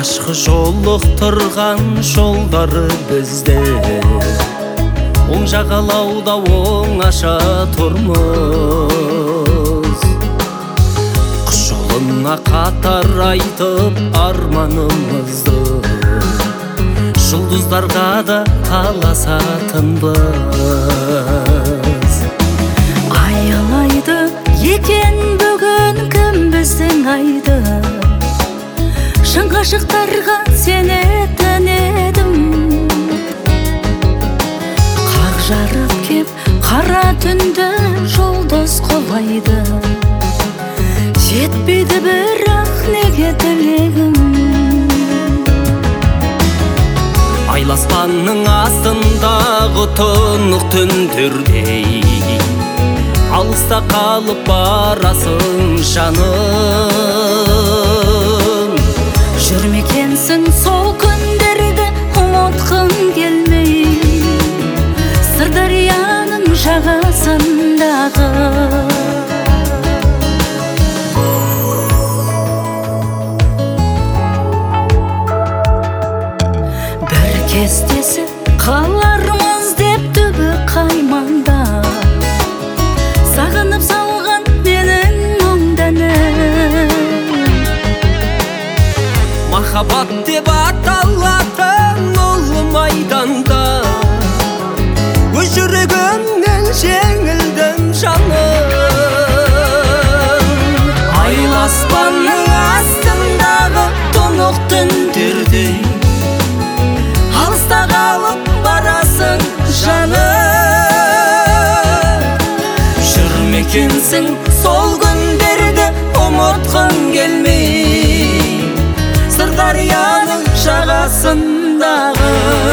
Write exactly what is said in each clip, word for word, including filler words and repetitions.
Ашқы жолықтырған жолдары бізде, оң жағалауда оңаша тұрмыз. Құс жолына қатар айтып арманымызды, жұлдыздарға да таласатынбыз. Аялайды екен бүгін кім біздің айды, шын ғашықтарға сенетін едім. Қақ жарып кеп қара түнді жұлдыз қолайды, жетпейді бірақ неге тілегім. Айлы аспанның астындағы тұнық түндердей, алыста қалып барасың жаным. Жүрмекенсің сол күндерді ұмытқың келмей, Сырдарияның жағасындағы. Бір кестесі қалармыз деп түбі қаймаңда, сағынып салған менің мұңданым. Махаббат деп аталатын ұлы майданда, өз жүрегімнен жеңілдім жаным. Айлы аспанның астындағы тұнық түндердей, алыста қалып барасың жаным. Жүрмекенсің сол күндерді ұмытқың келмей, Сырдарияның жағасындағы.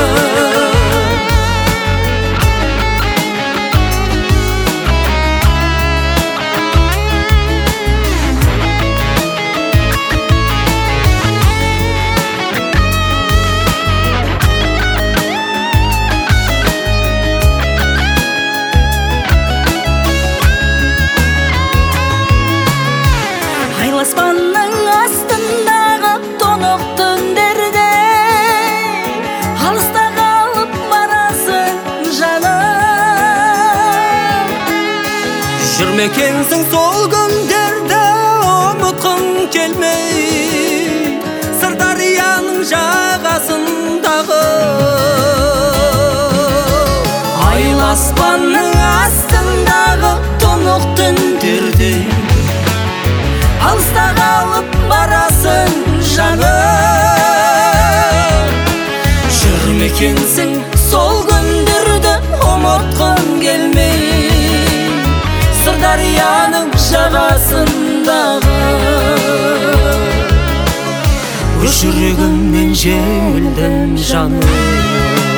Айлы аспанның астындағы тұнық түндерде, алыста қалып барасың жаным. Жүрмекенсің сол күндерді ұмытқың келмей, Сырдарияның жағасындағы. Айлы аспанның астындағы тұнық түндерде, алыста қалып барасың жаным. Жүрмекенсің сол күндерді ұмытқың келмей, Сырдарияның жағасындағы. Өз жүрегімнен жеңілдім жаным.